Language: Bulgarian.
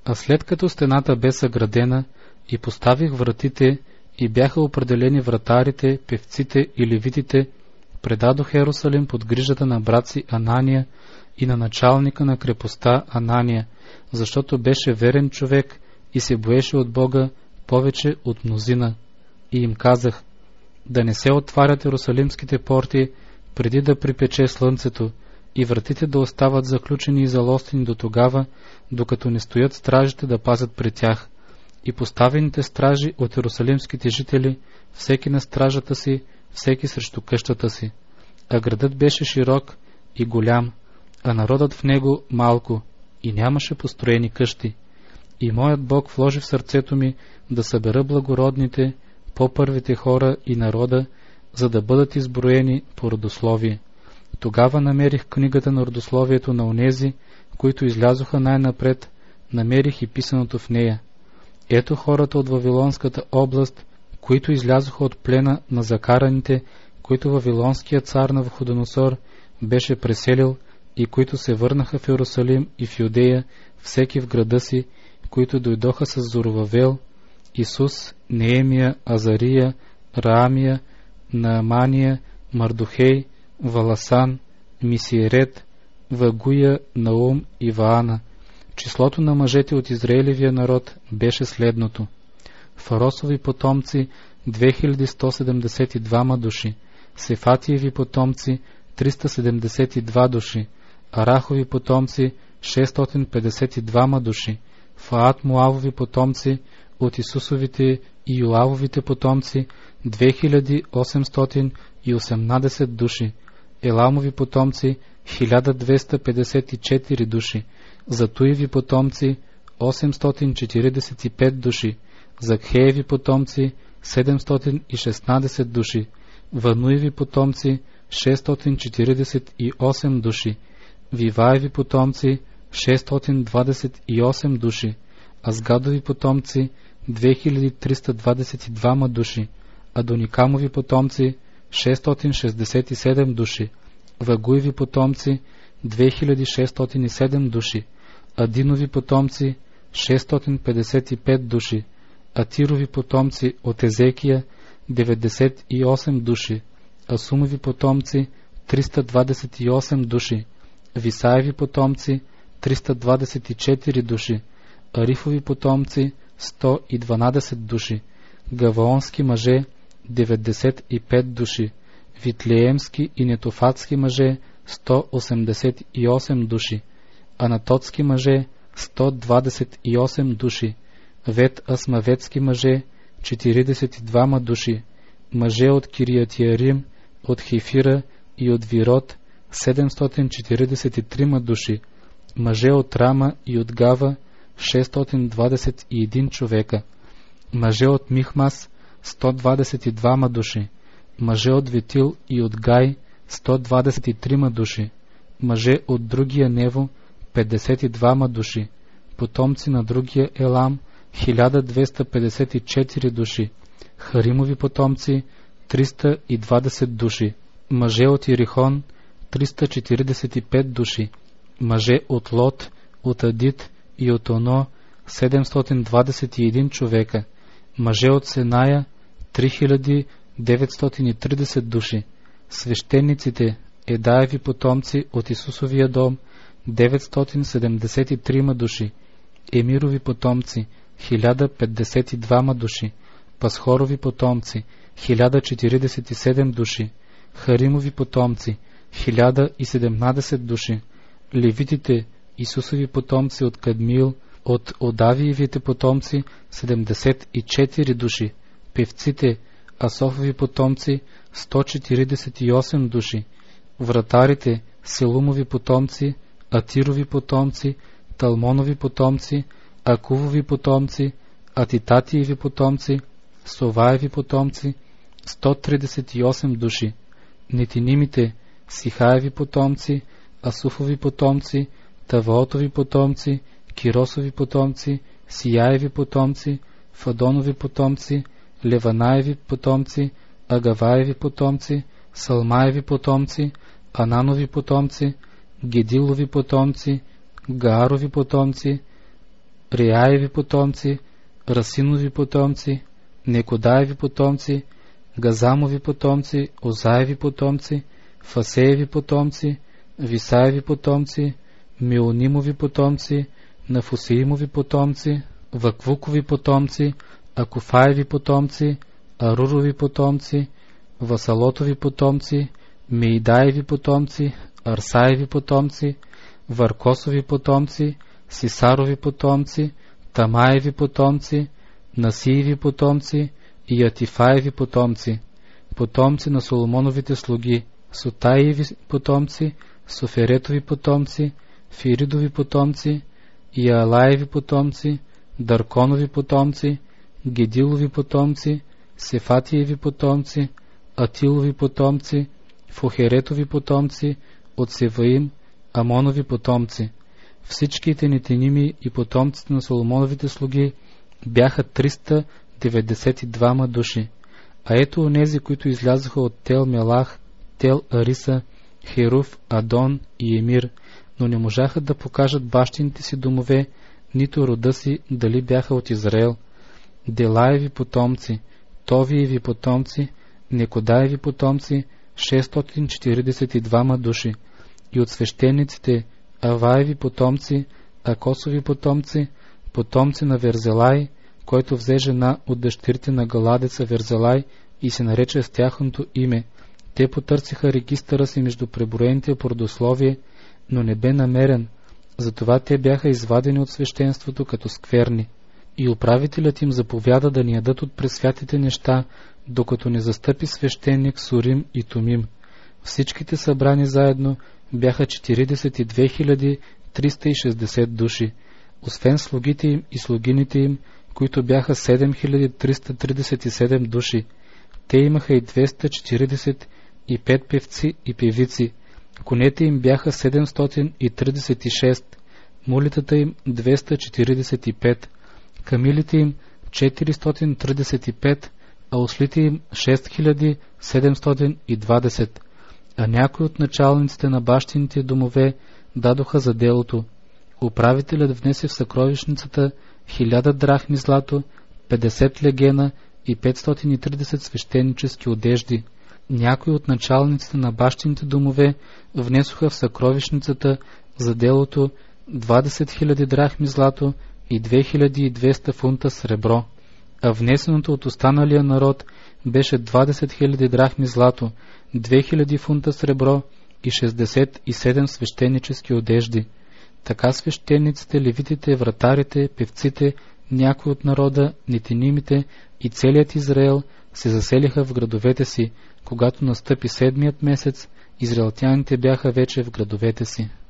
А след като стената бе съградена и поставих вратите и бяха определени вратарите, певците и левитите, предадох Йерусалим под грижата на брат си Анания и на началника на крепостта Анания, защото беше верен човек и се боеше от Бога повече от мнозина. И им казах да не се отварят Йерусалимските порти преди да припече слънцето и вратите да остават заключени и залостени до тогава, докато не стоят стражите да пазят при тях. И поставените стражи от йерусалимските жители, всеки на стражата си, всеки срещу къщата си. А градът беше широк и голям, а народът в него малко, и нямаше построени къщи. И моят Бог вложи в сърцето ми да събера благородните, по-първите хора и народа, за да бъдат изброени по родословие. Тогава намерих книгата на родословието на онези, които излязоха най-напред, намерих и писаното в нея. Ето хората от Вавилонската област, които излязоха от плена на закараните, които Вавилонският цар Навуходоносор беше преселил и които се върнаха в Йерусалим и в Юдея, всеки в града си, които дойдоха с Зоровавел, Исус, Неемия, Азария, Раамия, Наамания, Мардухей, Валасан, Мисиерет, Вагуя, Наум и Ваана. Числото на мъжете от Израилевия народ беше следното: Фаросови потомци 2172 души, Сефатиеви потомци 372 души, Арахови потомци 652 души, Фаат Муавови потомци от Исусовите и Йоавовите потомци 2818 души, Еламови потомци 1254 души, Затуеви потомци 845 души, Закхееви потомци 716 души, Вануеви потомци 648 души, Виваеви потомци 628 души, Азгадови потомци 2322 души, Адоникамови потомци 667 души, Вагуеви потомци 2607 души, Адинови потомци 655 души, Атирови потомци от Езекия 98 души, Асумови потомци 328 души, Висаеви потомци 324 души, Арифови потомци 112 души, Гаваонски мъже 95 души, Витлеемски и Нетофатски мъже 188 души, Анатотски мъже 128 души, Вет Асмаветски мъже 42 души, мъже от Кириятиарим, от Хефира и от Вирот 743 души, мъже от Рама и от Гава 621 човека, мъже от Михмас 122 души, мъже от Ветил и от Гай 123 души, мъже от другия Нево 52 души, потомци на другия Елам 1254 души, Харимови потомци 320 души, мъже от Ирихон 345 души, мъже от Лот, от Адит и от Оно 721 човека, мъже от Сеная 3930 души, свещениците Едаеви потомци от Исусовия дом 973 души, Емирови потомци 1052 души, Пасхорови потомци 1047 души, Харимови потомци 1017 души, левитите Исусови потомци от Кадмил, от Одавиевите потомци 74 души, певците Асофови потомци 148 души, вратарите Селумови потомци, Атирови потомци, Талмонови потомци, Акувови потомци, Атитатиеви потомци, Соваеви потомци 138 души, Нетинимите Сихаеви потомци, Асуфови потомци, Таваотови потомци, Киросови потомци, Сияеви потомци, Фадонови потомци, Леванаеви потомци, Агаваеви потомци, Салмаеви потомци, Ананови потомци, Гедилови потомци, Гаарови потомци, Реаеви потомци, Расинови потомци, Некодаеви потомци, Газамови потомци, Озаеви потомци, Фасееви потомци, Висаеви потомци, Меонимови потомци, Нафусеимови потомци, Ваквукови потомци, Акуфаеви потомци, Арурови потомци, Васалотови потомци, Мейдаеви потомци, Арсаеви потомци, Варкосови потомци, Сисарови потомци, Тамаеви потомци, Насиеви потомци и Атифаеви потомци, потомци на Соломоновите слуги, Сотаеви потомци, Соферетови потомци, Фиридови потомци, Яалаеви потомци, Дарконови потомци, Гедилови потомци, Сефатиеви потомци, Атилови потомци, Фохеретови потомци, от Севаим, Амонови потомци. Всичките нетиними и потомците на Соломоновите слуги бяха 392 души. А ето онези, които излязоха от Тел Мелах, Тел Ариса, Херуф, Адон и Емир, но не можаха да покажат бащините си домове, нито рода си, дали бяха от Израел. Делаеви потомци, Товиеви потомци, Некодаеви потомци, 642 души. И от свещениците Аваеви потомци, Акосови потомци, потомци на Верзелай, който взе жена от дъщерите на Галадеца Верзелай и се нарече с тяхното име. Те потърсиха регистъра си между преброените по родословие, но не бе намерен, затова те бяха извадени от свещенството като скверни. И управителят им заповяда да ни ядат от пресвятите неща, докато не застъпи свещеник Сурим и Тумим. Всичките събрани заедно бяха 42 360 души, освен слугите им и слугините им, които бяха 7337 души. Те имаха и 245 певци и певици. Конете им бяха 736, мулитата им 245, камилите им 435, а ослите им 6720. А някои от началниците на бащините домове дадоха за делото. Управителят внесе в съкровищницата 1000 драхми злато, 50 легена и 530 свещенически одежди. Някои от началниците на бащините домове внесоха в съкровищницата за делото 20 000 драхми злато и 2200 фунта сребро, а внесеното от останалия народ беше 20 000 драхми злато, 2000 фунта сребро и 67 свещенически одежди. Така свещениците, левитите, вратарите, певците, някои от народа, нетинимите и целият Израел се заселиха в градовете си. Когато настъпи 7-ият месец, израелтяните бяха вече в градовете си.